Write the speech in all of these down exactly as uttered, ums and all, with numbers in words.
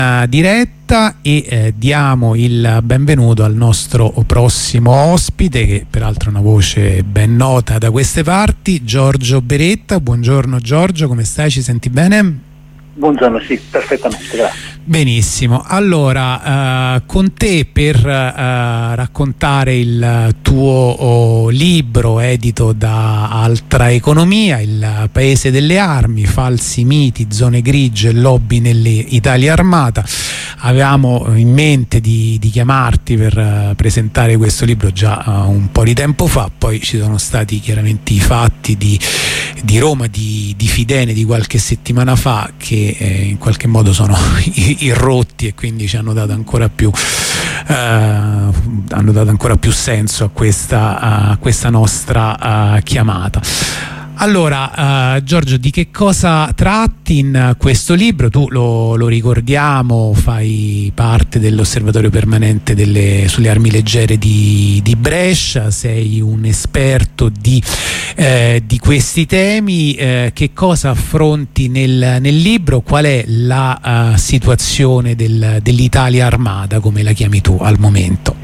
diretta e eh, diamo il benvenuto al nostro prossimo ospite, che peraltro è una voce ben nota da queste parti, Giorgio Beretta. Buongiorno Giorgio, come stai? Ci senti bene? Buongiorno, sì, perfettamente, grazie. Benissimo, allora eh, con te per eh, raccontare il tuo oh, libro edito da Altra Economia, Il paese delle armi, falsi miti, zone grigie e lobby nell'Italia armata. Avevamo in mente di, di chiamarti per uh, presentare questo libro già uh, un po' di tempo fa, poi ci sono stati chiaramente i fatti di, di Roma, di, di Fidene di qualche settimana fa, che eh, in qualche modo sono irrotti e quindi ci hanno dato ancora più uh, hanno dato ancora più senso a questa, a questa nostra uh, chiamata. Allora, uh, Giorgio, di che cosa tratti in questo libro? Tu lo, lo ricordiamo, fai parte dell'osservatorio permanente delle, sulle armi leggere di, di Brescia, sei un esperto di, eh, di questi temi. Eh, che cosa affronti nel, nel libro? Qual è la uh, situazione del, dell'Italia armata, come la chiami tu al momento?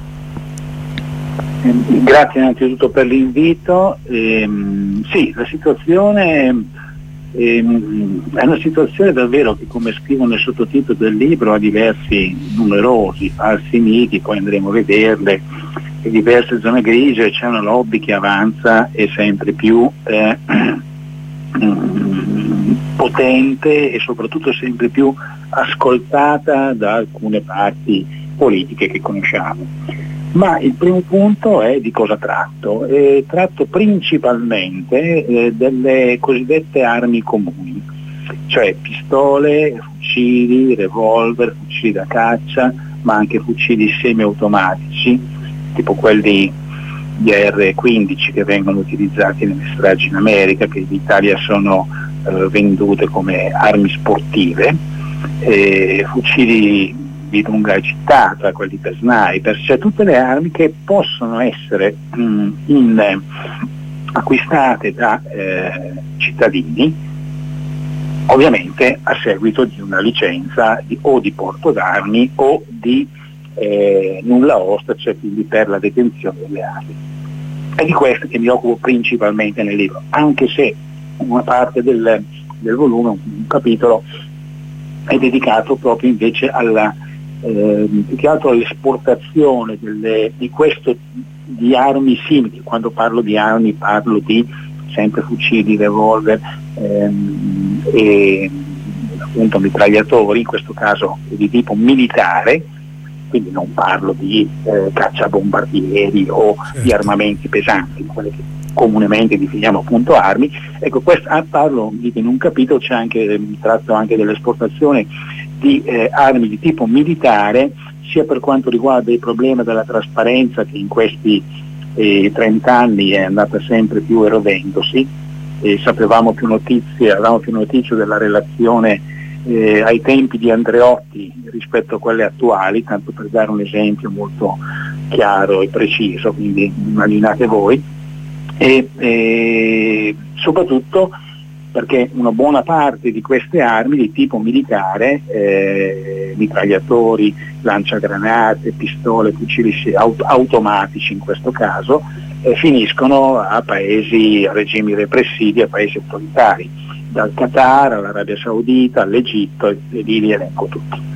Grazie innanzitutto per l'invito. Ehm, sì, la situazione ehm, è una situazione davvero che, come scrivo nel sottotitolo del libro, ha diversi numerosi falsi miti, poi andremo a vederle, e diverse zone grigie. C'è una lobby che avanza e sempre più eh, potente e soprattutto sempre più ascoltata da alcune parti politiche che conosciamo. Ma il primo punto è di cosa tratto. Eh, tratto principalmente eh, delle cosiddette armi comuni, cioè pistole, fucili, revolver, fucili da caccia, ma anche fucili semiautomatici, tipo quelli di R quindici che vengono utilizzati nelle stragi in America, che in Italia sono eh, vendute come armi sportive, eh, fucili di lunga gittata, quelli per sniper, cioè tutte le armi che possono essere mh, in, eh, acquistate da eh, cittadini, ovviamente a seguito di una licenza di, o di porto d'armi o di eh, nulla osta, cioè quindi per la detenzione delle armi. È di questo che mi occupo principalmente nel libro, anche se una parte del, del volume, un capitolo, è dedicato proprio invece alla Eh, più che altro all'esportazione delle, di questo di armi simili. Quando parlo di armi parlo di sempre fucili, revolver ehm, e appunto mitragliatori, in questo caso di tipo militare, quindi non parlo di eh, cacciabombardieri o certo. di armamenti pesanti, quelli che comunemente definiamo appunto armi. Ecco, questo, ah, parlo in un capitolo, c'è anche, tratto anche dell'esportazione di eh, armi di tipo militare, sia per quanto riguarda il problema della trasparenza, che in questi eh, trenta anni è andata sempre più erodendosi. Eh, sapevamo più notizie, avevamo più notizie della relazione eh, ai tempi di Andreotti rispetto a quelle attuali, tanto per dare un esempio molto chiaro e preciso, quindi immaginate voi, e eh, soprattutto perché una buona parte di queste armi di tipo militare, eh, mitragliatori, lanciagranate, pistole, fucili aut- automatici in questo caso, eh, finiscono a paesi, a regimi repressivi, a paesi autoritari, dal Qatar all'Arabia Saudita, all'Egitto, e lì li elenco tutti.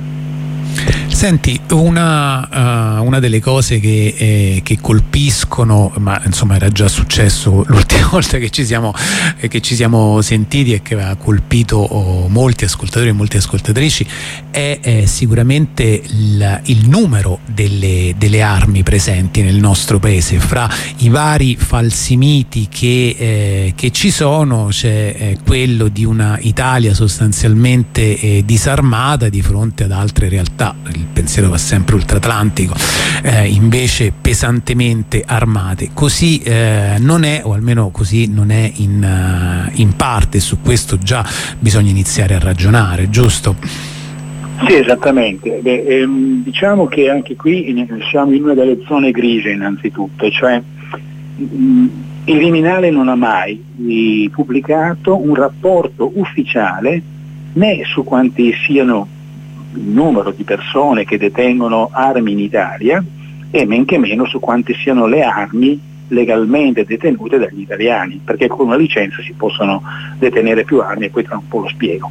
Senti, una, uh, una delle cose che, eh, che colpiscono, ma insomma era già successo l'ultima volta che ci siamo, eh, che ci siamo sentiti e che ha colpito oh, molti ascoltatori e molte ascoltatrici, è eh, sicuramente il, il numero delle, delle armi presenti nel nostro paese. Fra i vari falsi miti che, eh, che ci sono c'è eh, quello di una Italia sostanzialmente eh, disarmata di fronte ad altre realtà. Il pensiero va sempre oltreatlantico, eh, invece pesantemente armate. Così eh, non è, o almeno così non è in, uh, in parte. Su questo già bisogna iniziare a ragionare, giusto? Sì, esattamente. Beh, ehm, diciamo che anche qui in, siamo in una delle zone grigie innanzitutto, cioè mh, il Viminale non ha mai eh, pubblicato un rapporto ufficiale né su quanti siano il numero di persone che detengono armi in Italia e men che meno su quante siano le armi legalmente detenute dagli italiani, perché con una licenza si possono detenere più armi e poi tra un po' lo spiego.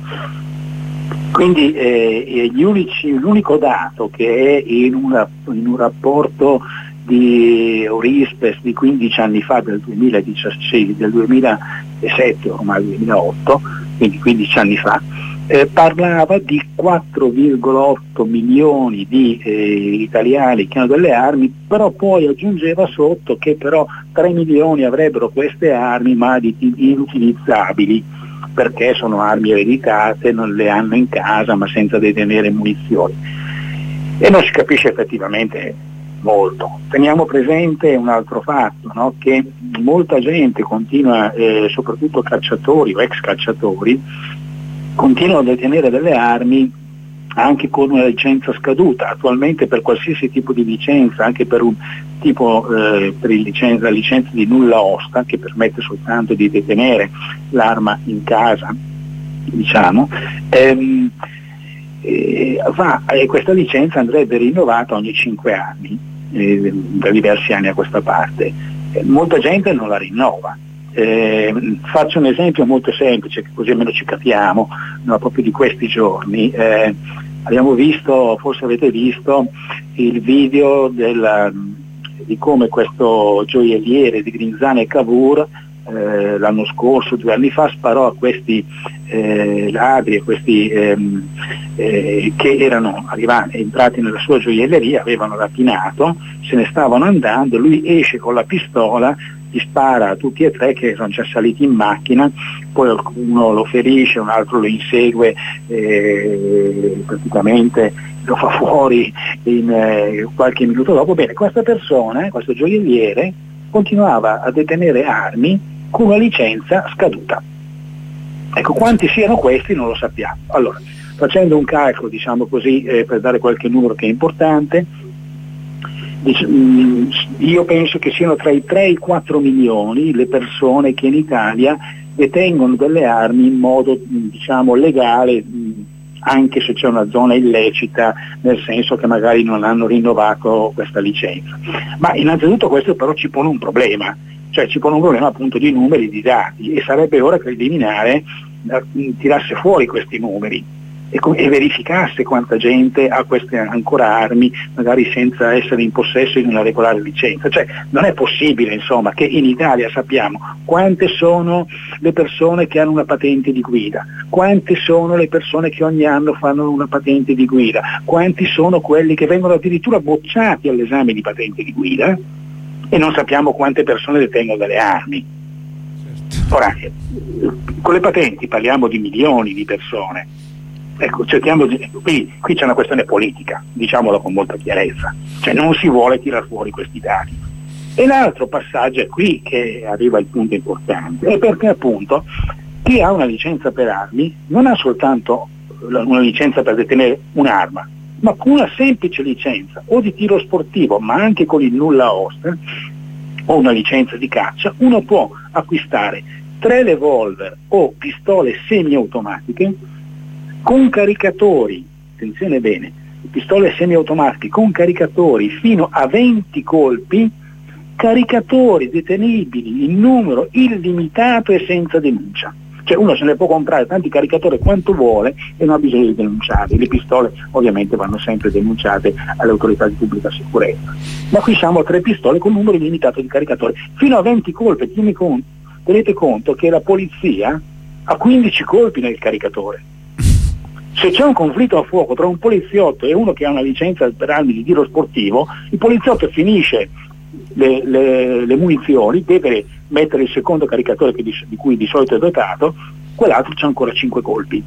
Quindi eh, gli unici, l'unico dato che è in, una, in un rapporto di Eurispes di quindici anni fa, del duemiladiciassette, del duemilasette, ormai duemilaotto, quindi quindici anni fa, eh, parlava di quattro virgola otto milioni di eh, italiani che hanno delle armi, però poi aggiungeva sotto che però tre milioni avrebbero queste armi ma di, inutilizzabili, perché sono armi ereditate, non le hanno in casa ma senza detenere munizioni. E non si capisce effettivamente molto. Teniamo presente un altro fatto, no? Che molta gente continua, eh, soprattutto cacciatori o ex cacciatori, continuano a detenere delle armi anche con una licenza scaduta. Attualmente per qualsiasi tipo di licenza, anche per un tipo eh, per il licenza, la licenza di nulla osta, che permette soltanto di detenere l'arma in casa, diciamo, ehm, eh, va, eh, questa licenza andrebbe rinnovata ogni cinque anni, eh, da diversi anni a questa parte. Eh, molta gente non la rinnova. Eh, faccio un esempio molto semplice, così almeno ci capiamo, no, proprio di questi giorni. Eh, abbiamo visto, forse avete visto, il video della, di come questo gioielliere di Grinzane e Cavour eh, l'anno scorso, due anni fa, sparò a questi eh, ladri, a questi ehm, eh, che erano arrivati, entrati nella sua gioielleria, avevano rapinato, se ne stavano andando, lui esce con la pistola, gli spara a tutti e tre che sono già saliti in macchina, poi uno lo ferisce, un altro lo insegue, eh, praticamente lo fa fuori in eh, qualche minuto dopo. Bene, questa persona, questo gioielliere, continuava a detenere armi con una licenza scaduta. Ecco, quanti siano questi non lo sappiamo. Allora, facendo un calcolo, diciamo così, eh, per dare qualche numero che è importante, io penso che siano tra i tre e i quattro milioni le persone che in Italia detengono delle armi in modo, diciamo, legale, anche se c'è una zona illecita, nel senso che magari non hanno rinnovato questa licenza. Ma innanzitutto questo però ci pone un problema, cioè ci pone un problema appunto di numeri, di dati, e sarebbe ora che il Viminale tirasse fuori questi numeri e, e verificasse quanta gente ha queste ancora armi, magari senza essere in possesso di una regolare licenza. Cioè non è possibile, insomma, che in Italia sappiamo quante sono le persone che hanno una patente di guida, quante sono le persone che ogni anno fanno una patente di guida, quanti sono quelli che vengono addirittura bocciati all'esame di patente di guida, e non sappiamo quante persone detengono delle armi. Ora, con le patenti parliamo di milioni di persone. Ecco, cerchiamo di, qui, qui c'è una questione politica, diciamolo con molta chiarezza, cioè non si vuole tirar fuori questi dati. E l'altro passaggio è qui che arriva il punto importante, è perché appunto chi ha una licenza per armi non ha soltanto una licenza per detenere un'arma, ma con una semplice licenza o di tiro sportivo, ma anche con il nulla osta o una licenza di caccia, uno può acquistare tre revolver o pistole semiautomatiche con caricatori, attenzione bene, pistole semiautomatiche con caricatori fino a venti colpi, caricatori detenibili in numero illimitato e senza denuncia. Cioè uno se ne può comprare tanti caricatori quanto vuole e non ha bisogno di denunciarli. Le pistole ovviamente vanno sempre denunciate alle autorità di pubblica sicurezza. Ma qui siamo a tre pistole con numero illimitato di caricatori, fino a venti colpi. Tieni conto, tenete conto che la polizia ha quindici colpi nel caricatore. Se c'è un conflitto a fuoco tra un poliziotto e uno che ha una licenza per armi di tiro sportivo, il poliziotto finisce le, le, le munizioni, deve mettere il secondo caricatore che di, di cui di solito è dotato, quell'altro c'ha ancora cinque colpi.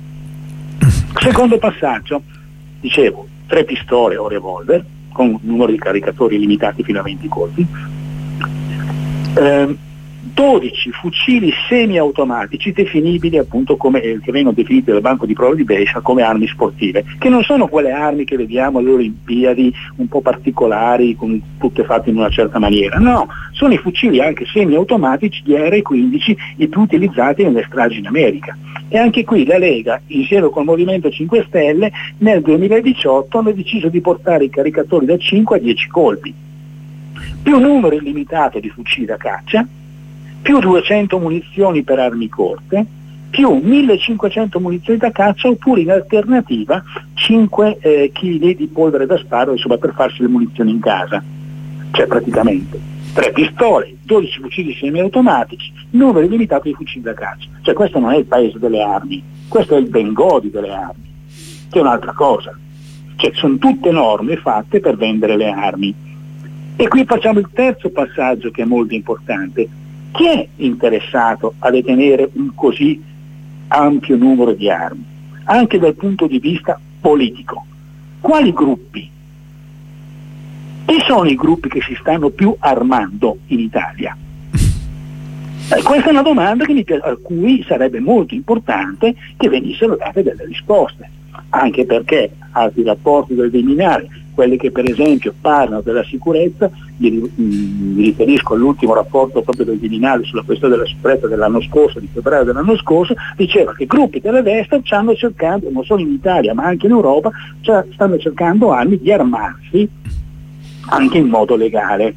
Secondo passaggio, dicevo, tre pistole o revolver con un numero di caricatori limitati fino a venti colpi. Eh, dodici fucili semiautomatici definibili appunto come, eh, che vengono definiti dal banco di prova di Brescia come armi sportive, che non sono quelle armi che vediamo alle Olimpiadi un po' particolari, con tutte fatte in una certa maniera, no, sono i fucili anche semiautomatici di R quindici, i più utilizzati nelle stragi in America. E anche qui la Lega, insieme col Movimento cinque Stelle, nel duemiladiciotto hanno deciso di portare i caricatori da cinque a dieci colpi, più numero illimitato di fucili da caccia, più duecento munizioni per armi corte, più millecinquecento munizioni da caccia, oppure in alternativa cinque eh, chili di polvere da sparo, insomma, per farsi le munizioni in casa. Cioè praticamente tre pistole, dodici fucili semiautomatici, numero illimitato di fucili da caccia. Cioè questo non è il paese delle armi, questo è il Bengodi delle armi, che è un'altra cosa. Cioè sono tutte norme fatte per vendere le armi. E qui facciamo il terzo passaggio che è molto importante. Chi è interessato a detenere un così ampio numero di armi, anche dal punto di vista politico? Quali gruppi? Chi sono i gruppi che si stanno più armando in Italia? Eh, questa è una domanda che mi, a cui sarebbe molto importante che venissero date delle risposte, anche perché altri rapporti del Viminale, quelli che per esempio parlano della sicurezza, mi, mi riferisco all'ultimo rapporto proprio del Viminale sulla questione della sicurezza dell'anno scorso, di febbraio dell'anno scorso, diceva che gruppi della destra stanno cercando, non solo in Italia ma anche in Europa, cioè stanno cercando anni di armarsi anche in modo legale,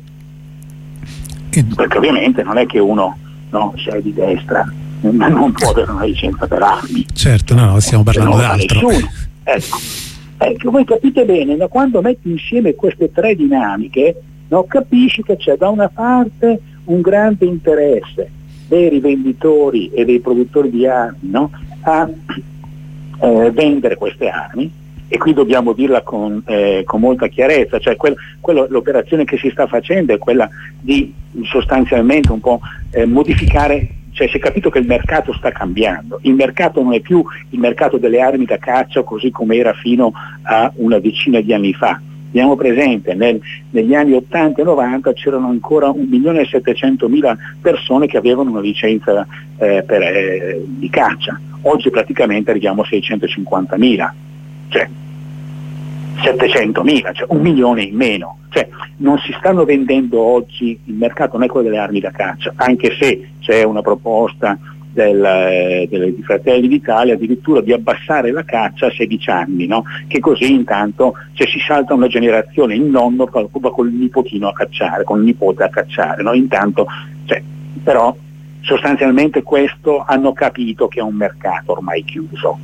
perché ovviamente non è che uno, no, se è di destra non può avere una licenza per armi. Certo, no, no, stiamo parlando d'altro. Ecco. Ecco, voi capite bene, da quando metti insieme queste tre dinamiche, no, capisci che c'è da una parte un grande interesse dei rivenditori e dei produttori di armi, no, a eh, vendere queste armi, e qui dobbiamo dirla con, eh, con molta chiarezza, cioè quel, quello, l'operazione che si sta facendo è quella di sostanzialmente un po' eh, modificare. Cioè si è capito che il mercato sta cambiando, il mercato non è più il mercato delle armi da caccia così come era fino a una decina di anni fa. Abbiamo presente, nel, negli anni ottanta e novanta c'erano ancora un milione e settecentomila persone che avevano una licenza eh, per, eh, di caccia, oggi praticamente arriviamo a seicentocinquantamila, cioè settecentomila, cioè un milione in meno. Cioè non si stanno vendendo oggi, il mercato non è quello delle armi da caccia, anche se c'è una proposta del, eh, delle, di Fratelli d'Italia addirittura di abbassare la caccia a sedici anni, no? Che così intanto cioè, si salta una generazione, il nonno va col nipotino a cacciare, con il nipote a cacciare, no? Intanto, cioè, però sostanzialmente questo hanno capito che è un mercato ormai chiuso.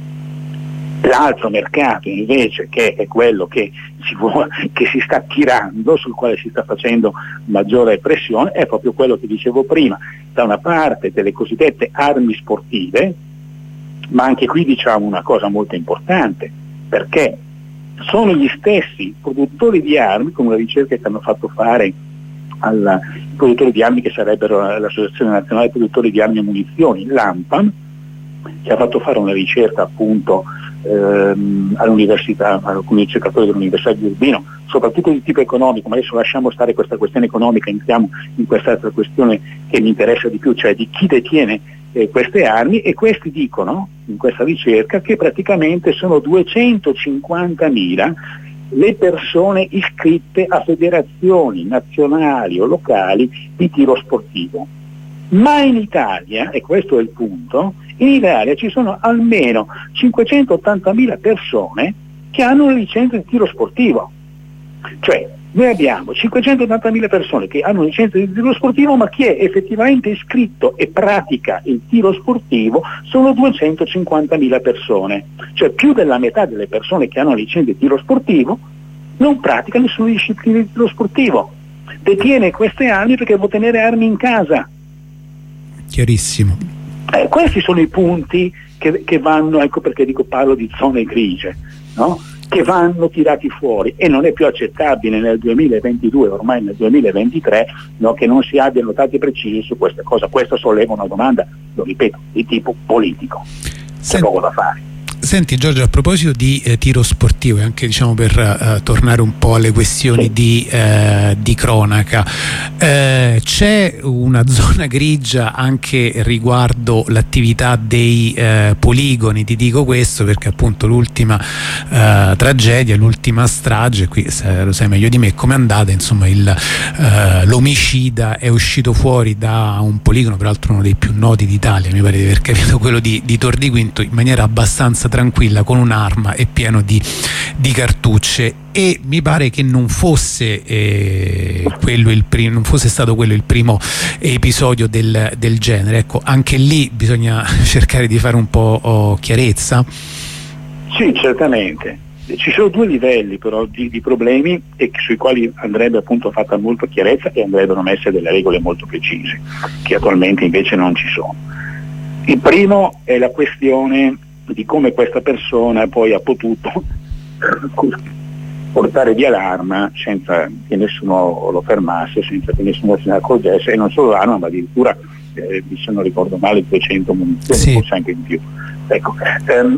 L'altro mercato invece, che è quello che si, vuole, che si sta tirando, sul quale si sta facendo maggiore pressione, è proprio quello che dicevo prima, da una parte delle cosiddette armi sportive, ma anche qui diciamo una cosa molto importante, perché sono gli stessi produttori di armi, con una ricerca che hanno fatto fare ai produttori di armi che sarebbero l'Associazione Nazionale Produttori di Armi e Munizioni, l'ANPAM, che ha fatto fare una ricerca appunto ehm, all'università, a alcuni ricercatori dell'Università di Urbino, soprattutto di tipo economico, ma adesso lasciamo stare questa questione economica, entriamo in quest'altra questione che mi interessa di più, cioè di chi detiene eh, queste armi, e questi dicono in questa ricerca che praticamente sono duecentocinquantamila le persone iscritte a federazioni nazionali o locali di tiro sportivo. Ma in Italia, e questo è il punto, in Italia ci sono almeno cinquecentottantamila persone che hanno una licenza di tiro sportivo. Cioè noi abbiamo cinquecentottantamila persone che hanno una licenza di tiro sportivo, ma chi è effettivamente iscritto e pratica il tiro sportivo sono duecentocinquantamila persone. Cioè più della metà delle persone che hanno una licenza di tiro sportivo non pratica nessuna disciplina di tiro sportivo. Detiene queste armi perché vuole tenere armi in casa. Chiarissimo. Eh, questi sono i punti che, che vanno, ecco perché dico parlo di zone grigie, no? Che vanno tirati fuori, e non è più accettabile nel duemilaventidue, ormai nel duemilaventitré, no, che non si abbiano dati precisi su questa cosa. Questo solleva una domanda, lo ripeto, di tipo politico. C'è poco da fare. Senti Giorgio, a proposito di eh, tiro sportivo e anche diciamo per eh, tornare un po' alle questioni di, eh, di cronaca, eh, c'è una zona grigia anche riguardo l'attività dei eh, poligoni. Ti dico questo perché appunto l'ultima eh, tragedia, l'ultima strage, qui se, lo sai meglio di me come è andata, insomma il, eh, l'omicida è uscito fuori da un poligono, peraltro uno dei più noti d'Italia, mi pare di aver capito, quello di, di Tor di Quinto, in maniera abbastanza tranquilla con un'arma e pieno di, di cartucce, e mi pare che non fosse eh, quello il primo, non fosse stato quello il primo episodio del, del genere. Ecco, anche lì bisogna cercare di fare un po' oh, chiarezza. Sì, certamente. Ci sono due livelli però di, di problemi e sui quali andrebbe appunto fatta molta chiarezza e andrebbero messe delle regole molto precise, che attualmente invece non ci sono. Il primo è la questione di come questa persona poi ha potuto portare via l'arma senza che nessuno lo fermasse, senza che nessuno se ne accorgesse, e non solo l'arma ma addirittura eh, se non ricordo male duecento munizioni, sì, forse anche di più. Ecco, ehm,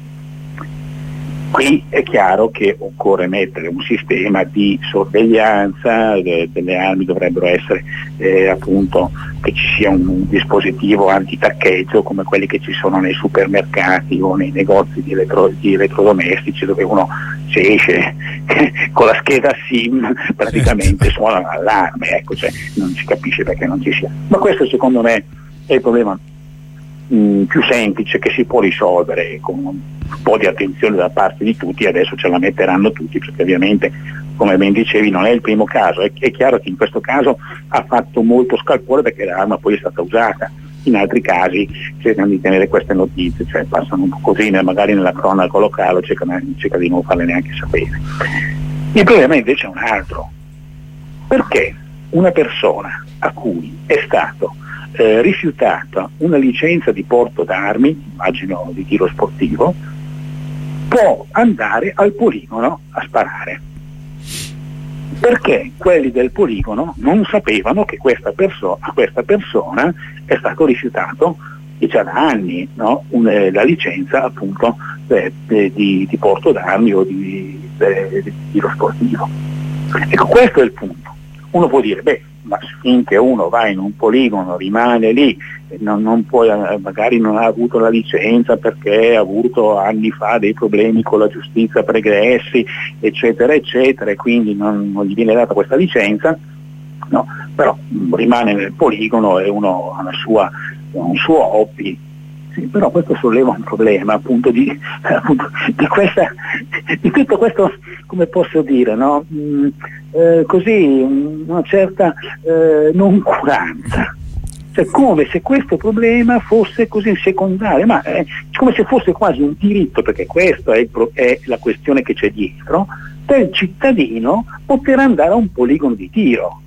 qui è chiaro che occorre mettere un sistema di sorveglianza, eh, delle armi dovrebbero essere eh, appunto che ci sia un, un dispositivo antitaccheggio come quelli che ci sono nei supermercati o nei negozi di, elettro, di elettrodomestici, dove uno se esce con la scheda SIM praticamente suona l'allarme, ecco, cioè non si capisce perché non ci sia. Ma questo secondo me è il problema mh, più semplice che si può risolvere con un po' di attenzione da parte di tutti. Adesso ce la metteranno tutti perché ovviamente, come ben dicevi, non è il primo caso. È, è chiaro che in questo caso ha fatto molto scalpore perché l'arma poi è stata usata. In altri casi cercano di tenere queste notizie, cioè passano un po' così, magari nella cronaca locale, cercano, cercano di non farle neanche sapere. Il problema invece è un altro. Perché una persona a cui è stato eh, rifiutata una licenza di porto d'armi, immagino di tiro sportivo, può andare al poligono a sparare? Perché quelli del poligono non sapevano che questa perso- a questa persona è stato rifiutato, e già da anni, no? Un, eh, la licenza appunto eh, eh, di, di porto d'armi o di, eh, di tiro sportivo. Ecco, questo è il punto. Uno può dire, beh, ma finché uno va in un poligono, rimane lì, non, non può, magari non ha avuto la licenza perché ha avuto anni fa dei problemi con la giustizia pregressi, eccetera, eccetera, e quindi non, non gli viene data questa licenza, no? Però rimane nel poligono e uno ha una sua, un suo hobby. Sì, però questo solleva un problema appunto di, appunto, di questa, di tutto questo, come posso dire, no? Mm, eh, così una certa eh, noncuranza, cioè come se questo problema fosse così secondario, ma è come se fosse quasi un diritto, perché questa è, è la questione che c'è dietro, per il cittadino poter andare a un poligono di tiro.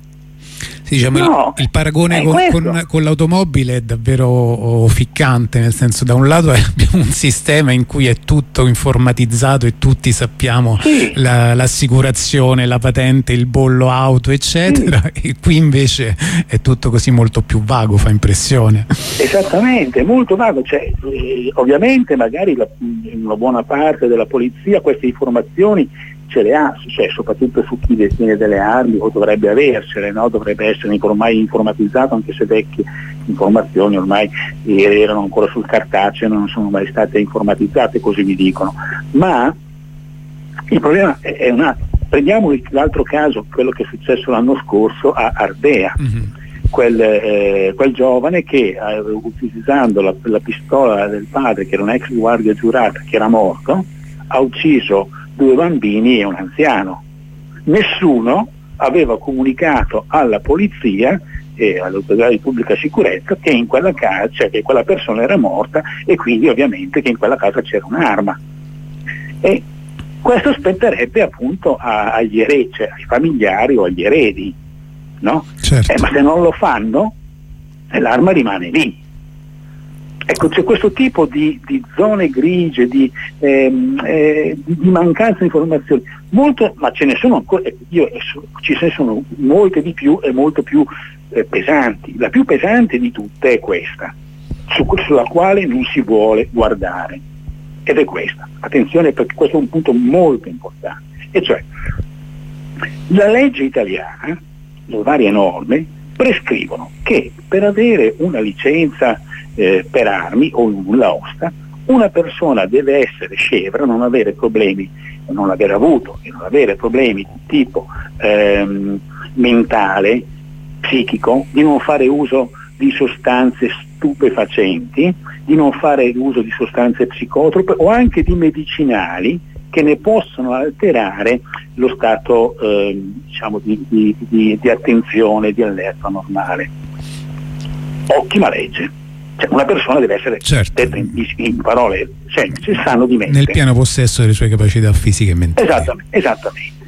Sì, diciamo, no, il, il paragone con, con, con l'automobile è davvero ficcante, nel senso, da un lato abbiamo un sistema in cui è tutto informatizzato e tutti sappiamo sì. la, l'assicurazione, la patente, il bollo auto, eccetera, sì. E qui invece è tutto così molto più vago, fa impressione. Esattamente, molto vago, cioè, eh, ovviamente magari la, una buona parte della polizia queste informazioni ce le ha, cioè, soprattutto su chi detiene delle armi, o dovrebbe aversele, no? Dovrebbe essere ormai informatizzato, anche se vecchie informazioni ormai erano ancora sul cartaceo, non sono mai state informatizzate, così mi dicono. Ma il problema è, è un altro. Prendiamo l'altro caso, quello che è successo l'anno scorso a Ardea. Mm-hmm. Quel, eh, quel giovane che eh, utilizzando la, la pistola del padre, che era un ex guardia giurata che era morto, ha ucciso due bambini e un anziano. Nessuno aveva comunicato alla polizia e all'autorità di pubblica sicurezza che in quella casa, cioè che quella persona era morta, e quindi ovviamente che in quella casa c'era un'arma. E questo spetterebbe appunto a, agli eredi, cioè ai familiari o agli eredi, no? Certo. Eh, ma se non lo fanno, l'arma rimane lì. Ecco, c'è questo tipo di, di zone grigie, di, ehm, eh, di, di mancanza di informazioni, molto, ma ce ne sono ancora, io, ci ne sono molte di più e molto più eh, pesanti. La più pesante di tutte è questa, su, sulla quale non si vuole guardare. ed è questa, attenzione perché questo è un punto molto importante, e cioè la legge italiana, le varie norme prescrivono che per avere una licenza eh, per armi o un nulla osta una persona deve essere scevra, non avere problemi, non aver avuto e non avere problemi di tipo ehm, mentale, psichico, di non fare uso di sostanze stupefacenti, di non fare uso di sostanze psicotrope o anche di medicinali che ne possono alterare lo stato eh, diciamo di, di, di, di attenzione, di allerta normale. Ottima legge. Cioè, una persona deve essere, certo, detta in, in parole semplici, sano di mente, nel pieno possesso delle sue capacità fisiche e mentali. Esattamente, esattamente.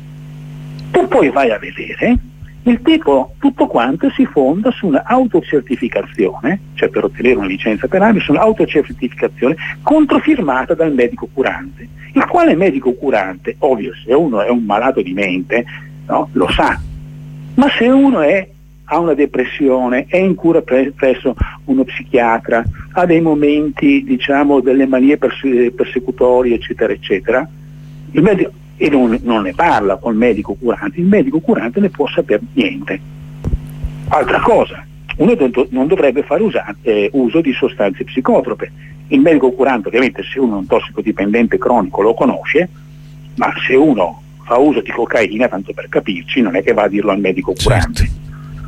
Tu poi vai a vedere il tipo, tutto quanto si fonda su una autocertificazione, cioè per ottenere una licenza per armi, su un'autocertificazione controfirmata dal medico curante, il quale medico curante, ovvio, se uno è un malato di mente, no, lo sa, ma se uno è, ha una depressione, è in cura pre- presso uno psichiatra, ha dei momenti, diciamo, delle manie perse- persecutorie, eccetera, eccetera, il medico, e non, non ne parla col medico curante, il medico curante ne può sapere niente. Altra cosa, uno non dovrebbe fare usa- eh, uso di sostanze psicotrope. Il medico curante, ovviamente, se uno è un tossicodipendente cronico lo conosce, ma se uno fa uso di cocaina, tanto per capirci, non è che va a dirlo al medico curante. Certo.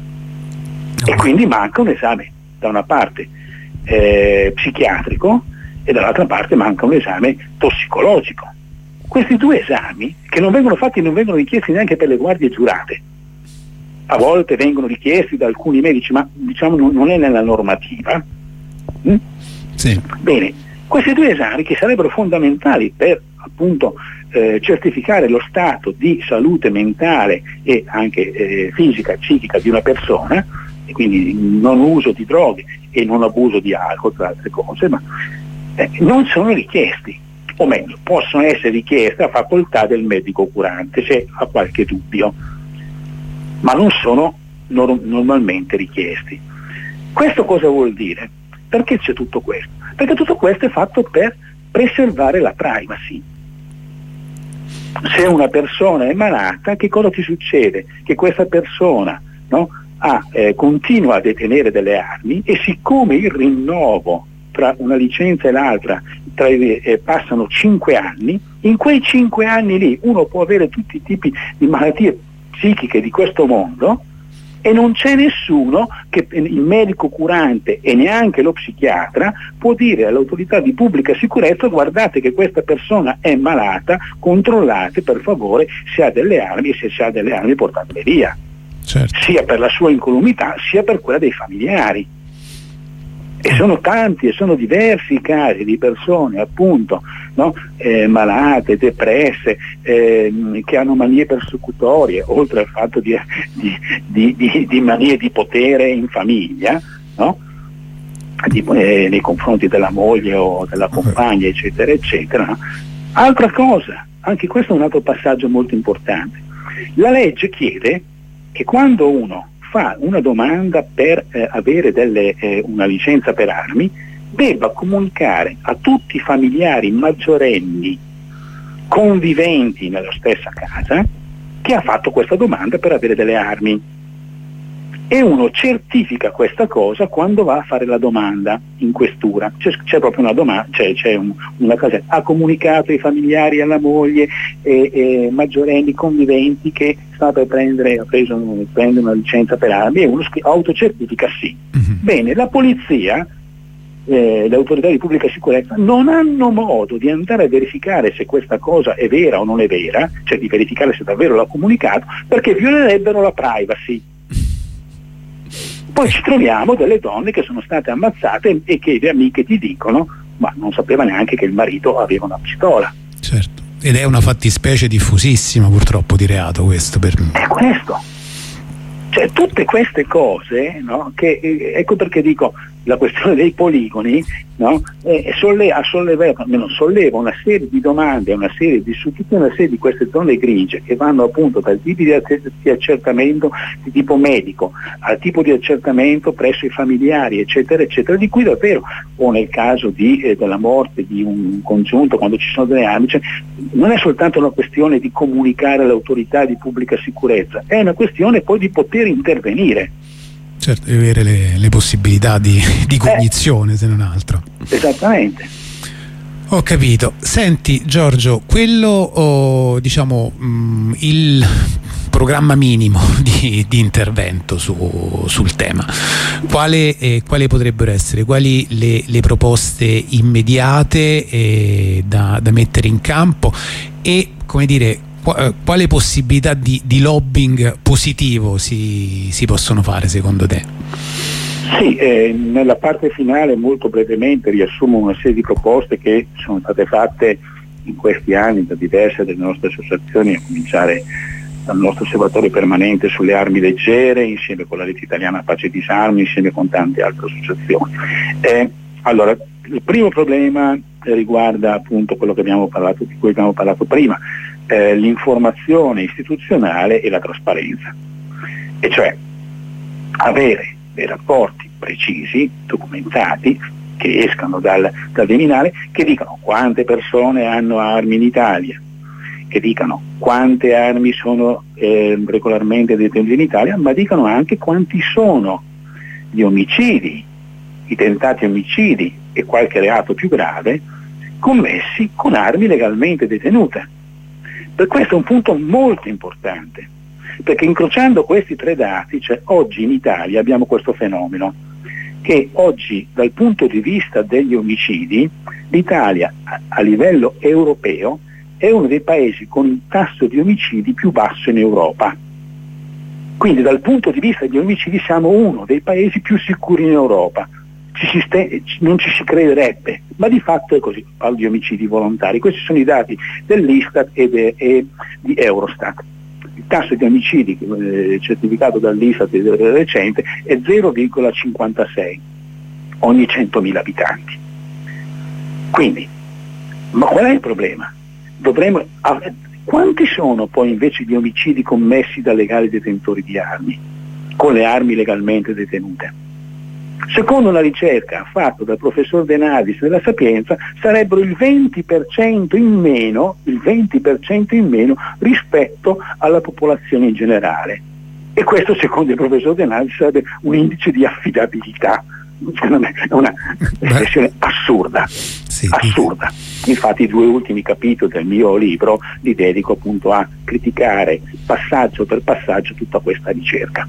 E quindi manca un esame da una parte eh, psichiatrico e dall'altra parte manca un esame tossicologico. Questi due esami, che non vengono fatti, non vengono richiesti neanche per le guardie giurate, a volte vengono richiesti da alcuni medici, ma diciamo non, non è nella normativa. Mm? Sì. Bene, questi due esami che sarebbero fondamentali per appunto eh, certificare lo stato di salute mentale e anche eh, fisica e psichica di una persona, e quindi non uso di droghe e non abuso di alcol, tra altre cose, ma eh, non sono richiesti, o meglio, possono essere richieste a facoltà del medico curante se ha qualche dubbio, ma non sono nor- normalmente richiesti. Questo cosa vuol dire? Perché c'è tutto questo? Perché tutto questo è fatto per preservare la privacy. Se una persona è malata, che cosa ti succede? Che questa persona, no, ha, eh, continua a detenere delle armi, e siccome il rinnovo tra una licenza e l'altra tra, eh, passano cinque anni, in quei cinque anni lì uno può avere tutti i tipi di malattie psichiche di questo mondo e non c'è nessuno, che il medico curante e neanche lo psichiatra può dire all'autorità di pubblica sicurezza: guardate che questa persona è malata, controllate per favore se ha delle armi, e se ha delle armi portatele via. Certo. Sia per la sua incolumità sia per quella dei familiari. E sono tanti e sono diversi i casi di persone appunto, no? eh, malate, depresse, eh, che hanno manie persecutorie, oltre al fatto di, di, di, di, di manie di potere in famiglia, no? di, eh, nei confronti della moglie o della compagna, eccetera, eccetera. No? Altra cosa, anche questo è un altro passaggio molto importante. La legge chiede che quando uno fa una domanda per eh, avere delle, eh, una licenza per armi, debba comunicare a tutti i familiari maggiorenni conviventi nella stessa casa che ha fatto questa domanda per avere delle armi, e uno certifica questa cosa quando va a fare la domanda in questura. C'è, c'è proprio una domanda, c'è, c'è un, una cosa, ha comunicato ai familiari, alla moglie e, e maggiorenni conviventi che sta per prendere, ha preso prende una licenza per armi, e uno scri- autocertifica sì. Mm-hmm. Bene, la polizia, eh, le autorità di pubblica sicurezza non hanno modo di andare a verificare se questa cosa è vera o non è vera, cioè di verificare se davvero l'ha comunicato, perché violerebbero la privacy. Poi ci troviamo delle donne che sono state ammazzate e che le amiche ti dicono: ma non sapeva neanche che il marito aveva una pistola. Certo, ed è una fattispecie diffusissima purtroppo di reato questo per me. È questo. Cioè tutte queste cose, no, che, ecco perché dico, la questione dei poligoni, no? eh, solleva, solleva, solleva una serie di domande, una serie di, su tutta una serie di queste zone grigie che vanno appunto dal tipo di, di accertamento di tipo medico al tipo di accertamento presso i familiari, eccetera, eccetera, di cui davvero, o nel caso di, eh, della morte di un congiunto, quando ci sono delle armi, cioè, non è soltanto una questione di comunicare alle autorità di pubblica sicurezza, è una questione poi di poter intervenire. Certo, di avere le, le possibilità di, di cognizione, eh, se non altro. Esattamente. Ho capito. Senti Giorgio, quello, oh, diciamo, mh, il programma minimo di, di intervento su, sul tema, quale, eh, quali potrebbero essere? Quali le, le proposte immediate eh, da, da mettere in campo e, come dire, quale possibilità di, di lobbying positivo si, si possono fare secondo te? Sì, eh, nella parte finale molto brevemente riassumo una serie di proposte che sono state fatte in questi anni da diverse delle nostre associazioni, a cominciare dal nostro osservatorio permanente sulle armi leggere, insieme con la Rete Italiana Pace e Disarmo, insieme con tante altre associazioni. Eh, allora, il primo problema riguarda appunto quello che abbiamo parlato, di cui abbiamo parlato prima, Eh, l'informazione istituzionale e la trasparenza, e cioè avere dei rapporti precisi, documentati, che escano dal, dal Viminale, che dicano quante persone hanno armi in Italia, che dicano quante armi sono eh, regolarmente detenute in Italia, ma dicano anche quanti sono gli omicidi, i tentati omicidi e qualche reato più grave commessi con armi legalmente detenute. Per questo è un punto molto importante, perché incrociando questi tre dati, cioè oggi in Italia abbiamo questo fenomeno, che oggi dal punto di vista degli omicidi l'Italia a, a livello europeo è uno dei paesi con il tasso di omicidi più basso in Europa. Quindi dal punto di vista degli omicidi siamo uno dei paesi più sicuri in Europa. Ci si ste, non ci si crederebbe, ma di fatto è così. Parlo di omicidi volontari, questi sono i dati dell'Istat e, de, e di Eurostat. Il tasso di omicidi eh, certificato dall'Istat recente è zero virgola cinquantasei ogni centomila abitanti. Quindi, ma qual è il problema? Dovremmo, ah, quanti sono poi invece gli omicidi commessi da legali detentori di armi, con le armi legalmente detenute? Secondo una ricerca fatta dal professor De Nardis della Sapienza sarebbero il venti per cento in meno, il venti per cento in meno rispetto alla popolazione in generale. E questo secondo il professor De Nardis sarebbe un indice di affidabilità. È una espressione assurda, sì, assurda. Infatti i due ultimi capitoli del mio libro li dedico appunto a criticare passaggio per passaggio tutta questa ricerca,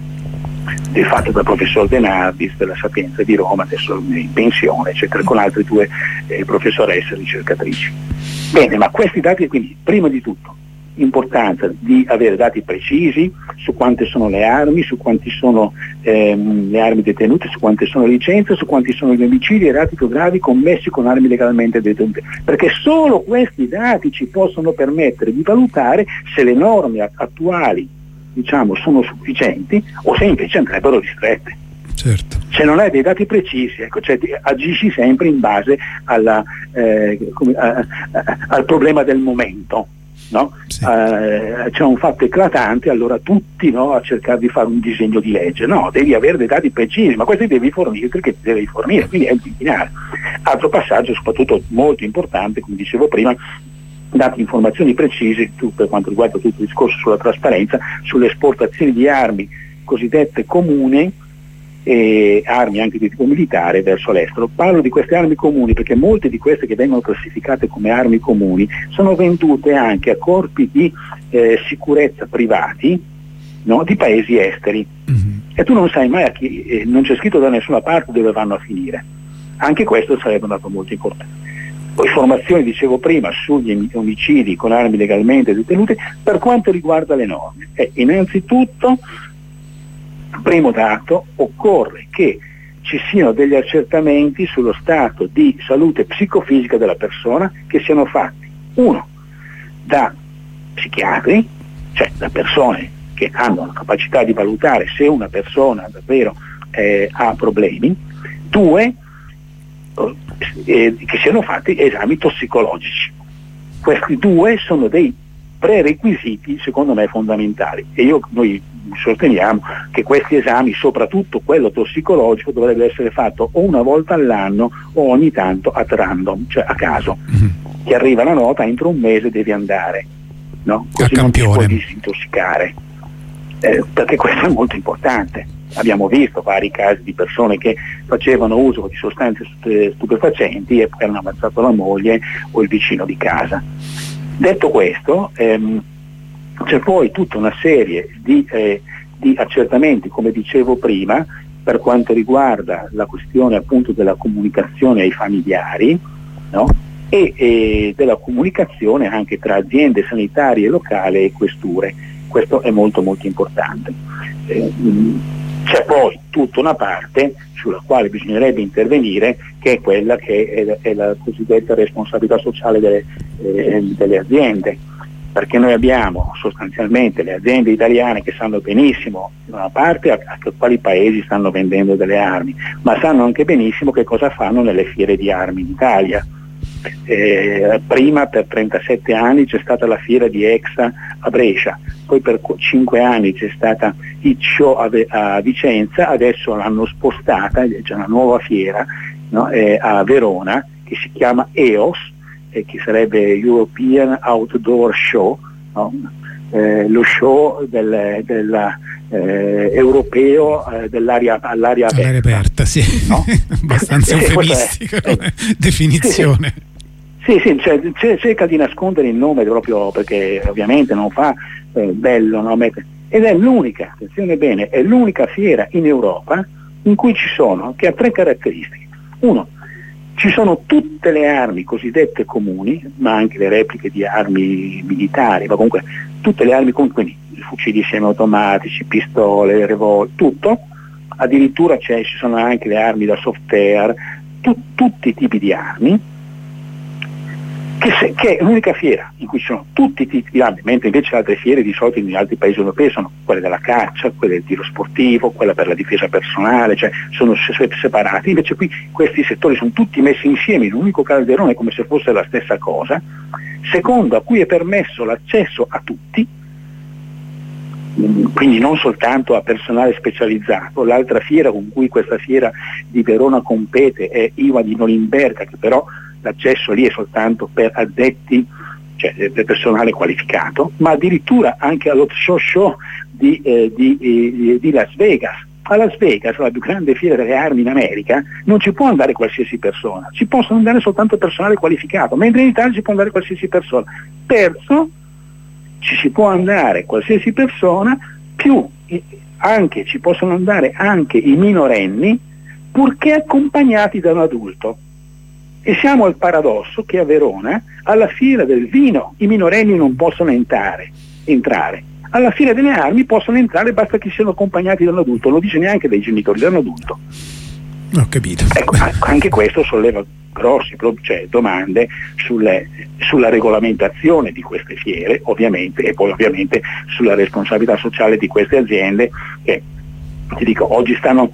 fatto dal professor De Nardis della Sapienza di Roma, adesso in pensione, eccetera, con altre due eh, professoresse ricercatrici. Bene, ma questi dati, quindi, prima di tutto, importanza di avere dati precisi su quante sono le armi, su quanti sono ehm, le armi detenute, su quante sono le licenze, su quanti sono gli omicidi e i reati più gravi commessi con armi legalmente detenute, perché solo questi dati ci possono permettere di valutare se le norme attuali, diciamo, sono sufficienti o se invece andrebbero ristrette. Certo. Se non hai dei dati precisi, ecco, cioè, agisci sempre in base alla, eh, come, a, a, al problema del momento, no? Sì. Uh, c'è un fatto eclatante, allora tutti, no, a cercare di fare un disegno di legge. No, devi avere dei dati precisi, ma questi devi fornire perché devi fornire, quindi è il Viminale. Altro passaggio, soprattutto molto importante, come dicevo prima, date informazioni precise tu, per quanto riguarda tutto il discorso sulla trasparenza, sulle esportazioni di armi cosiddette comuni e armi anche di tipo militare verso l'estero. Parlo di queste armi comuni perché molte di queste che vengono classificate come armi comuni sono vendute anche a corpi di eh, sicurezza privati, no, di paesi esteri, mm-hmm. e tu non sai mai a chi, eh, non c'è scritto da nessuna parte dove vanno a finire. Anche questo sarebbe un dato molto importante. Poi informazioni, dicevo prima, sugli omicidi con armi legalmente detenute. Per quanto riguarda le norme, eh, innanzitutto, primo dato, occorre che ci siano degli accertamenti sullo stato di salute psicofisica della persona che siano fatti, uno, da psichiatri, cioè da persone che hanno la capacità di valutare se una persona davvero eh, ha problemi, Due, eh, che siano fatti esami tossicologici. Questi due sono dei prerequisiti secondo me fondamentali, e io, noi sosteniamo che questi esami, soprattutto quello tossicologico, dovrebbe essere fatto o una volta all'anno o ogni tanto ad random, cioè a caso. Mm-hmm. Ti arriva la nota, entro un mese devi andare, no? Così non ti puoi disintossicare, eh, perché questo è molto importante. Abbiamo visto vari casi di persone che facevano uso di sostanze stupefacenti e poi hanno ammazzato la moglie o il vicino di casa. Detto questo, ehm, c'è poi tutta una serie di, eh, di accertamenti, come dicevo prima, per quanto riguarda la questione appunto della comunicazione ai familiari, no? e, e della comunicazione anche tra aziende sanitarie locali e questure. Questo è molto molto importante. Eh, c'è poi tutta una parte sulla quale bisognerebbe intervenire, che è quella che è, è la cosiddetta responsabilità sociale delle, eh, delle aziende, perché noi abbiamo sostanzialmente le aziende italiane che sanno benissimo da una parte a, a quali paesi stanno vendendo delle armi, ma sanno anche benissimo che cosa fanno nelle fiere di armi in Italia. Eh, prima per trentasette anni c'è stata la fiera di Exa a Brescia, poi per cinque anni c'è stata Hit Show a, a Vicenza, adesso l'hanno spostata, c'è una nuova fiera, no? eh, a Verona, che si chiama E O S, eh, che sarebbe European Outdoor Show, no? eh, lo show del, della, eh, europeo eh, dell'aria all'aria aperta, all'aria aperta, sì. No? Abbastanza eufemistica come definizione. Sì, sì, sì, cioè, cerca di nascondere il nome proprio perché ovviamente non fa eh, bello, no? Ed è l'unica, attenzione bene, è l'unica fiera in Europa in cui ci sono, che ha tre caratteristiche. Uno, ci sono tutte le armi cosiddette comuni, ma anche le repliche di armi militari, ma comunque tutte le armi comuni, quindi fucili semiautomatici, pistole, revolver, tutto. Addirittura c'è, ci sono anche le armi da soft air, tu, tutti i tipi di armi, che, se, che è l'unica fiera in cui ci sono tutti i tipi di armi, mentre invece altre fiere di solito in altri paesi europei sono quelle della caccia, quelle del tiro sportivo, quella per la difesa personale, cioè sono separati. Invece qui questi settori sono tutti messi insieme in un unico calderone come se fosse la stessa cosa. Secondo, a cui è permesso l'accesso a tutti, quindi non soltanto a personale specializzato. L'altra fiera con cui questa fiera di Verona compete è I V A di Norimberga, che però l'accesso lì è soltanto per addetti, cioè per personale qualificato, ma addirittura anche allo show show di, eh, di, eh, di Las Vegas. A Las Vegas, la più grande fiera delle armi in America, non ci può andare qualsiasi persona, ci possono andare soltanto personale qualificato, mentre in Italia ci può andare qualsiasi persona. Terzo, ci si può andare qualsiasi persona, più anche ci possono andare anche i minorenni, purché accompagnati da un adulto. E siamo al paradosso che a Verona, alla fiera del vino, i minorenni non possono entrare, entrare. Alla fiera delle armi possono entrare, basta che siano accompagnati da un adulto, non lo dice neanche dai genitori, da un adulto. Ho capito. Ecco, anche questo solleva grossi cioè, domande sulle, sulla regolamentazione di queste fiere, ovviamente, e poi ovviamente sulla responsabilità sociale di queste aziende che, ti dico, oggi stanno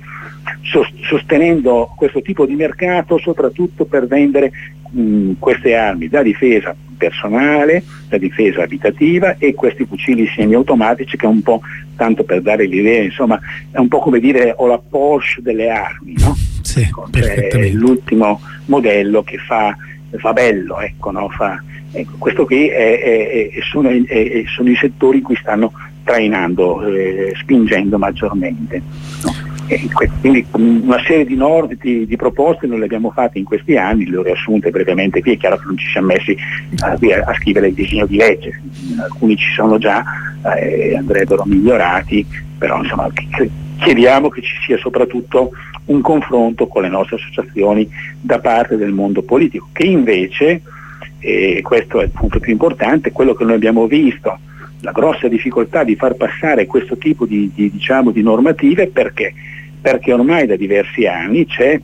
sostenendo questo tipo di mercato soprattutto per vendere mh, queste armi da difesa personale, da difesa abitativa, e questi fucili semiautomatici che è un po', tanto per dare l'idea, insomma, è un po' come dire o la Porsche delle armi, no? Sì, cioè, l'ultimo modello che fa, fa bello, ecco, no? Fa, ecco, questo qui è, è, è, sono, è, sono i settori in cui stanno trainando, eh, spingendo maggiormente, no? Quindi una serie di norme, di, di proposte noi le abbiamo fatte in questi anni, le ho riassunte brevemente qui. È chiaro che non ci siamo messi a, a scrivere il disegno di legge, alcuni ci sono già e eh, andrebbero migliorati, però insomma chiediamo che ci sia soprattutto un confronto con le nostre associazioni da parte del mondo politico, che invece, e questo è il punto più importante, quello che noi abbiamo visto, la grossa difficoltà di far passare questo tipo di, di, diciamo, di normative, perché perché ormai da diversi anni c'è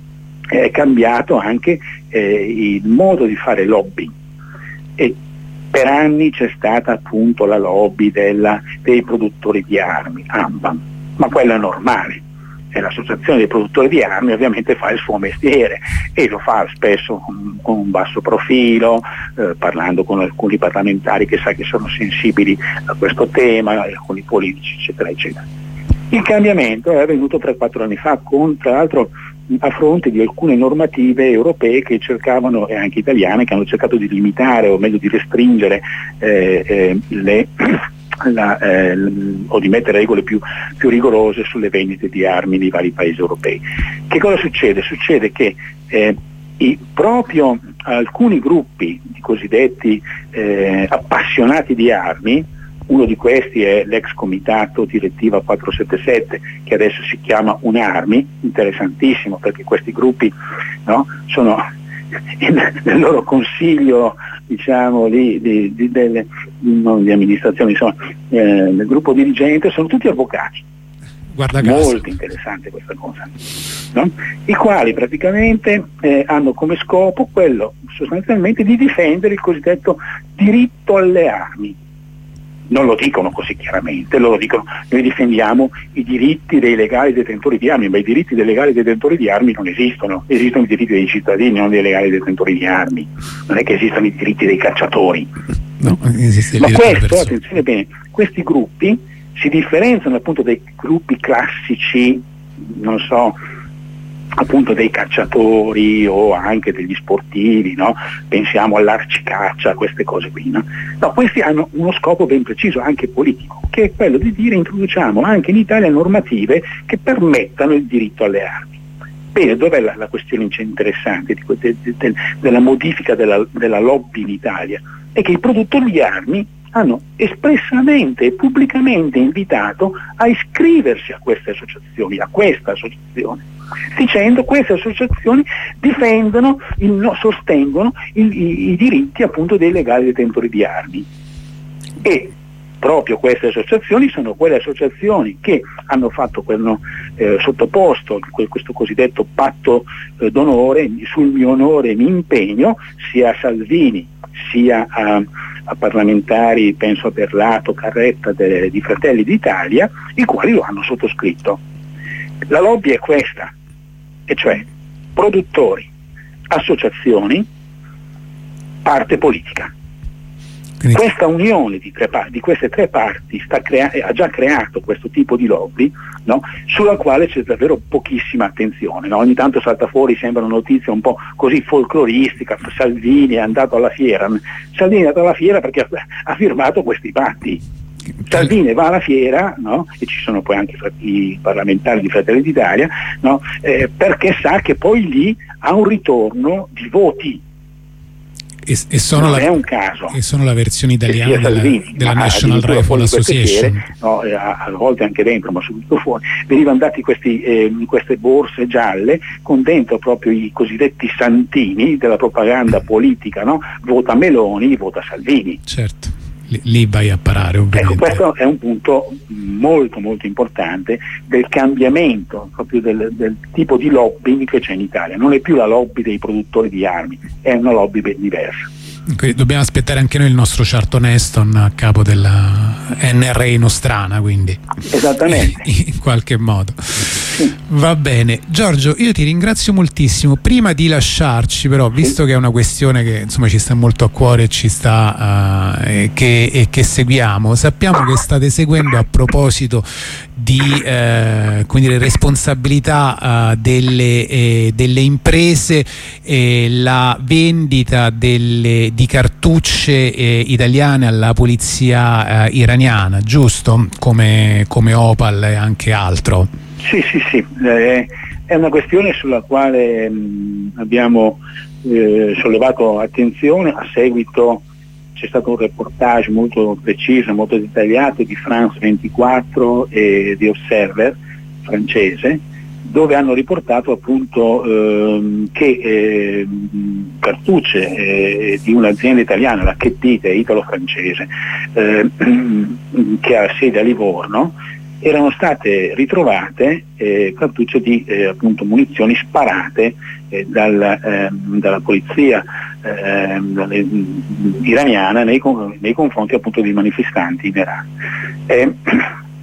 è cambiato anche eh, il modo di fare lobby, e per anni c'è stata appunto la lobby della, dei produttori di armi, ANBAM, ma quella è normale, e l'associazione dei produttori di armi ovviamente fa il suo mestiere e lo fa spesso con, con un basso profilo, eh, parlando con alcuni parlamentari che sa che sono sensibili a questo tema, alcuni politici eccetera eccetera. Il cambiamento è avvenuto tre quattro anni fa, con tra l'altro a fronte di alcune normative europee che cercavano, e anche italiane, che hanno cercato di limitare o meglio di restringere eh, eh, le La, eh, o di mettere regole più, più rigorose sulle vendite di armi nei vari paesi europei. Che cosa succede? Succede che eh, i, proprio alcuni gruppi di cosiddetti eh, appassionati di armi, uno di questi è l'ex comitato direttiva quattrocentosettantasette che adesso si chiama Unarmi, interessantissimo perché questi gruppi, no, sono nel loro consiglio, diciamo di, di, di, delle, non di amministrazione, insomma eh, del gruppo dirigente sono tutti avvocati. Guarda caso. Molto interessante questa cosa, no? I quali praticamente eh, hanno come scopo quello sostanzialmente di difendere il cosiddetto diritto alle armi. Non lo dicono così chiaramente, loro dicono noi difendiamo i diritti dei legali detentori di armi, ma i diritti dei legali detentori di armi non esistono, esistono i diritti dei cittadini, non dei legali detentori di armi, non è che esistano i diritti dei cacciatori. No, esiste il ma diritto questo, attenzione bene, questi gruppi si differenziano appunto dai gruppi classici, non so, appunto dei cacciatori o anche degli sportivi, no? Pensiamo all'arcicaccia, queste cose qui, no? No, questi hanno uno scopo ben preciso, anche politico, che è quello di dire introduciamo anche in Italia normative che permettano il diritto alle armi. Bene, dov'è la, la questione interessante di, de, de, de, della modifica della, della lobby in Italia? È che i produttori di armi hanno espressamente e pubblicamente invitato a iscriversi a queste associazioni, a questa associazione, dicendo che queste associazioni difendono, il, no, sostengono il, i, i diritti appunto dei legali detentori di armi. E proprio queste associazioni sono quelle associazioni che hanno fatto hanno, eh, sottoposto questo cosiddetto patto eh, d'onore, sul mio onore mi impegno, sia a Salvini sia a, a parlamentari, penso a Berlato, Carretta de, di Fratelli d'Italia, i quali lo hanno sottoscritto. La lobby è questa, e cioè produttori, associazioni, parte politica. Quindi questa unione di, tre, di queste tre parti sta crea- ha già creato questo tipo di lobby, no? Sulla quale c'è davvero pochissima attenzione, no? Ogni tanto salta fuori, sembra una notizia un po' così folcloristica, Salvini è andato alla fiera. Salvini è andato alla fiera perché ha, ha firmato questi patti. Salvini va alla fiera, no? E ci sono poi anche i parlamentari di Fratelli d'Italia, no? eh, perché sa che poi lì ha un ritorno di voti. E, e, sono non la, è un caso. E sono la versione italiana della, Salvini, della National Rifle Association. Fiere, no, a, a volte anche dentro, ma soprattutto fuori, venivano dati questi, eh, queste borse gialle con dentro proprio i cosiddetti santini della propaganda politica, no? Vota Meloni, vota Salvini. Certo, lì, lì vai a parare ovviamente. Ecco, questo è un punto molto molto importante del cambiamento proprio del, del tipo di lobbying che c'è in Italia. Non è più la lobby dei produttori di armi, è una lobby ben diversa. Quindi dobbiamo aspettare anche noi il nostro Charlton Heston a capo della N R A nostrana, quindi esattamente in qualche modo. Va bene, Giorgio, io ti ringrazio moltissimo. Prima di lasciarci, però, visto che è una questione che insomma ci sta molto a cuore e ci sta uh, e, che, e che seguiamo, sappiamo che state seguendo, a proposito di eh, come dire, responsabilità uh, delle, eh, delle imprese, eh, la vendita delle, di cartucce eh, italiane alla polizia eh, iraniana, giusto? Come, come Opal e anche altro. Sì, sì, sì, eh, è una questione sulla quale mh, abbiamo eh, sollevato attenzione. A seguito c'è stato un reportage molto preciso, molto dettagliato di France ventiquattro e di Observer francese, dove hanno riportato appunto ehm, che eh, cartucce eh, di un'azienda italiana, la Chettite, italo-francese, eh, che ha sede a Livorno, erano state ritrovate eh, cartucce di eh, appunto munizioni sparate eh, dal, eh, dalla polizia eh, dalle, iraniana nei, nei confronti appunto dei manifestanti in Iran. Eh,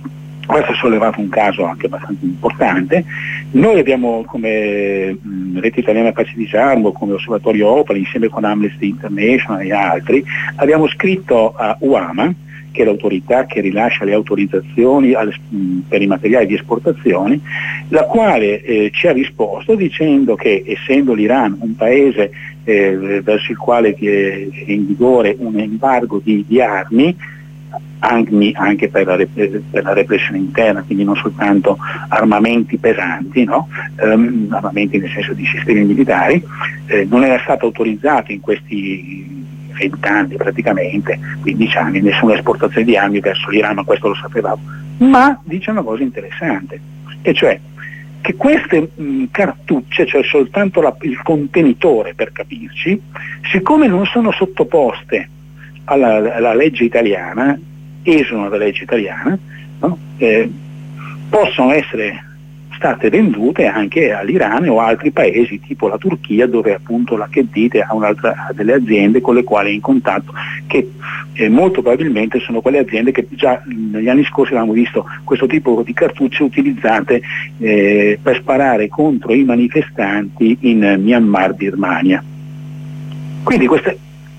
Questo ha sollevato un caso anche abbastanza importante. Noi abbiamo, come mh, Rete Italiana Pace e Disarmo, come Osservatorio Opera, insieme con Amnesty International e altri, abbiamo scritto a U A M A, che è l'autorità che rilascia le autorizzazioni alle, mh, per i materiali di esportazione, la quale eh, ci ha risposto dicendo che, essendo l'Iran un paese eh, verso il quale è in vigore un embargo di, di armi, anche per la, per la repressione interna, quindi non soltanto armamenti pesanti, no? um, armamenti nel senso di sistemi militari, eh, non era stato autorizzato in questi vent'anni praticamente, quindici anni, nessuna esportazione di armi verso l'Iran, ma questo lo sapevamo. Ma dice una cosa interessante, e cioè che queste mh, cartucce, cioè soltanto la, il contenitore per capirci, siccome non sono sottoposte alla, alla legge italiana, esulano dalla legge italiana, no? eh, possono essere state vendute anche all'Iran o a altri paesi tipo la Turchia, dove appunto la Cheddite ha, un'altra, ha delle aziende con le quali è in contatto, che eh, molto probabilmente sono quelle aziende che già negli anni scorsi avevamo visto questo tipo di cartucce utilizzate eh, per sparare contro i manifestanti in Myanmar, Birmania. Quindi queste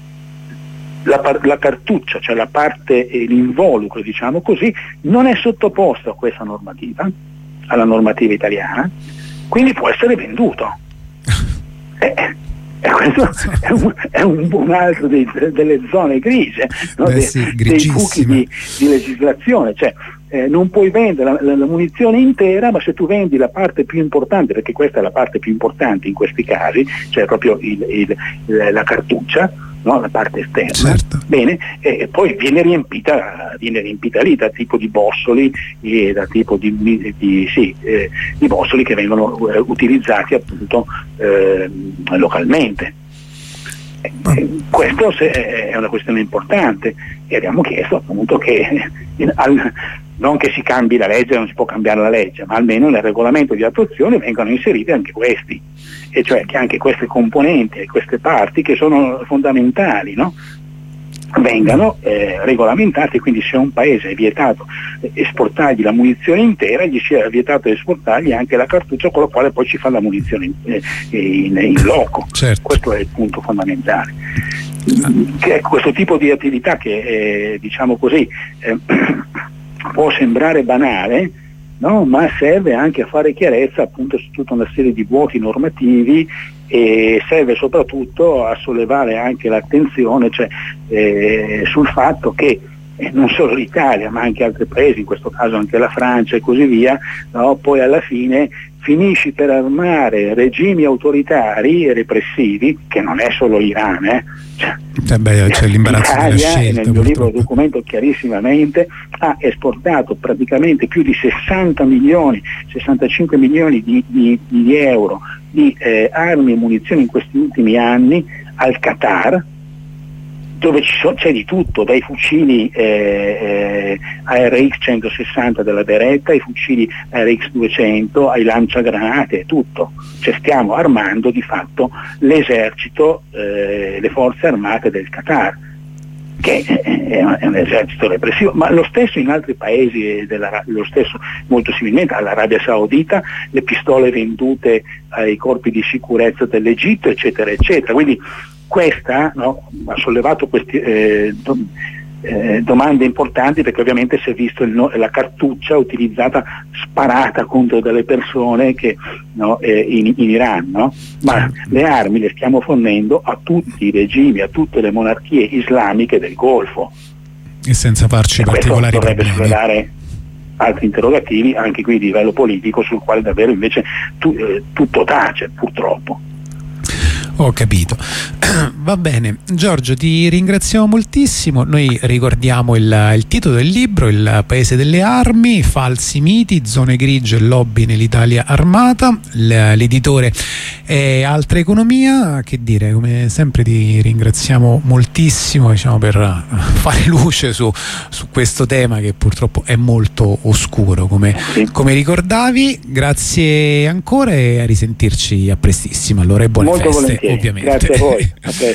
La, la cartuccia, cioè la parte, eh, l'involucro, diciamo così, non è sottoposto a questa normativa, alla normativa italiana, quindi può essere venduto. E, e questo è un, è un, un altro dei, delle zone grigie, no? Beh, De, sì, dei buchi di, di legislazione. Cioè, eh, non puoi vendere la, la, la munizione intera, ma se tu vendi la parte più importante, perché questa è la parte più importante in questi casi, cioè proprio il, il, la cartuccia, no? La parte esterna, certo. Bene, e poi viene riempita, viene riempita lì da tipo di bossoli e da tipo di, di, di, sì, eh, di bossoli che vengono eh, utilizzati appunto eh, localmente. Eh, questo se, è una questione importante e abbiamo chiesto appunto che in, al, non che si cambi la legge, non si può cambiare la legge, ma almeno nel regolamento di attuazione vengano inseriti anche questi, e cioè che anche queste componenti e queste parti che sono fondamentali, no? vengano eh, regolamentati. Quindi se un paese è vietato esportargli la munizione intera, gli sia vietato esportargli anche la cartuccia con la quale poi ci fa la munizione in, in, in loco. Certo. Questo è il punto fondamentale. Che questo tipo di attività che eh, diciamo così eh, può sembrare banale, no? Ma serve anche a fare chiarezza appunto su tutta una serie di vuoti normativi, e serve soprattutto a sollevare anche l'attenzione, cioè, eh, sul fatto che eh, non solo l'Italia ma anche altri paesi, in questo caso anche la Francia e così via, no? Poi alla fine finisci per armare regimi autoritari e repressivi, che non è solo l'Iran, eh? Cioè, eh beh, c'è l'imbarazzo della scelta, nel mio libro documento chiarissimamente ha esportato praticamente più di sessanta milioni, sessantacinque milioni di, di, di euro di eh, armi e munizioni in questi ultimi anni al Qatar, dove ci so, c'è di tutto, dai fucili eh, eh, A R X centosessanta della Beretta, ai fucili A R X duecento, ai lanciagranate, tutto. Cioè stiamo armando di fatto l'esercito, eh, le forze armate del Qatar, che è un, è un esercito repressivo, ma lo stesso in altri paesi, della, lo stesso molto similmente all'Arabia Saudita, le pistole vendute ai corpi di sicurezza dell'Egitto, eccetera, eccetera. Quindi questa, no, ha sollevato queste eh, do, eh, domande importanti, perché ovviamente si è visto il no, la cartuccia utilizzata, sparata contro delle persone che, no, eh, in, in Iran, no? Ma le armi le stiamo fornendo a tutti i regimi, a tutte le monarchie islamiche del Golfo, e senza farci e particolari questo dovrebbe problemi. sollevare altri interrogativi anche qui di livello politico, sul quale davvero invece tu, eh, tutto tace, purtroppo. Ho capito. Va bene, Giorgio, ti ringraziamo moltissimo. Noi ricordiamo il, il titolo del libro: Il paese delle armi, falsi miti, zone grigie e lobby nell'Italia armata. L'editore è Altra Economia. Che dire, come sempre ti ringraziamo moltissimo, diciamo, per fare luce su, su questo tema che purtroppo è molto oscuro, come, sì. come ricordavi. Grazie ancora e a risentirci a prestissimo. Allora, e buone Molto feste, volentieri. ovviamente. Grazie a voi. A